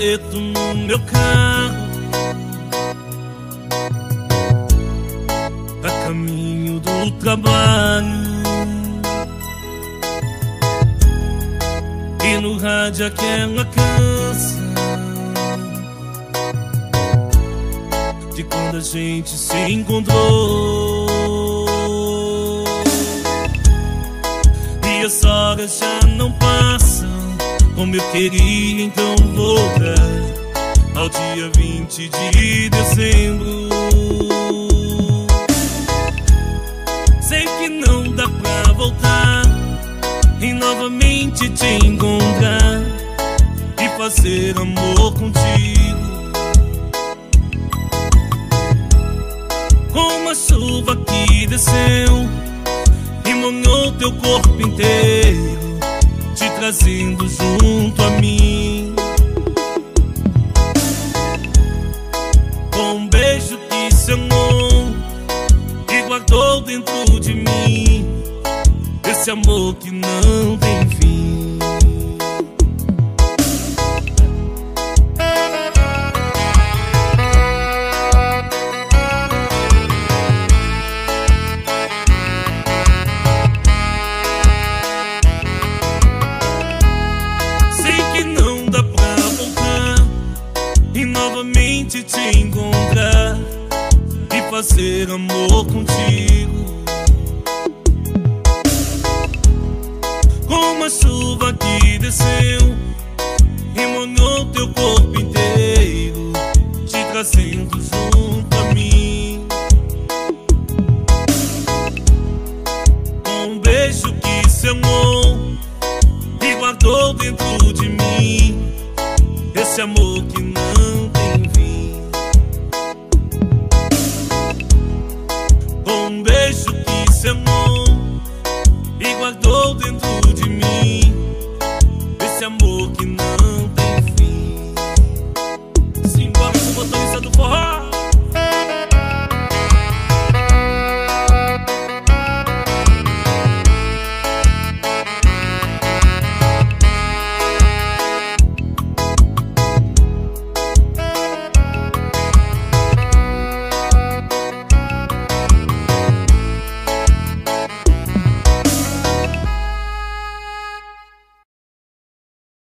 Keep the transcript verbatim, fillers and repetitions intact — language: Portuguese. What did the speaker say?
preto no meu carro, a caminho do trabalho, e no rádio aquela canção de quando a gente se encontrou. E as horas já não passam como eu queria então voltar ao dia vinte de dezembro. Sei que não dá pra voltar e novamente te encontrar e fazer amor contigo, como a chuva que desceu e molhou teu corpo inteiro, te trazendo junto a mim, com um beijo que se amou e guardou dentro de mim, esse amor que não tem fim. Novamente te encontrar e fazer amor contigo, como a chuva que desceu e molhou teu corpo inteiro, te trazendo junto a mim, com um beijo que se amou e guardou dentro de mim, esse amor que não tem fim, com um beijo que se amou e guardou dentro de mim,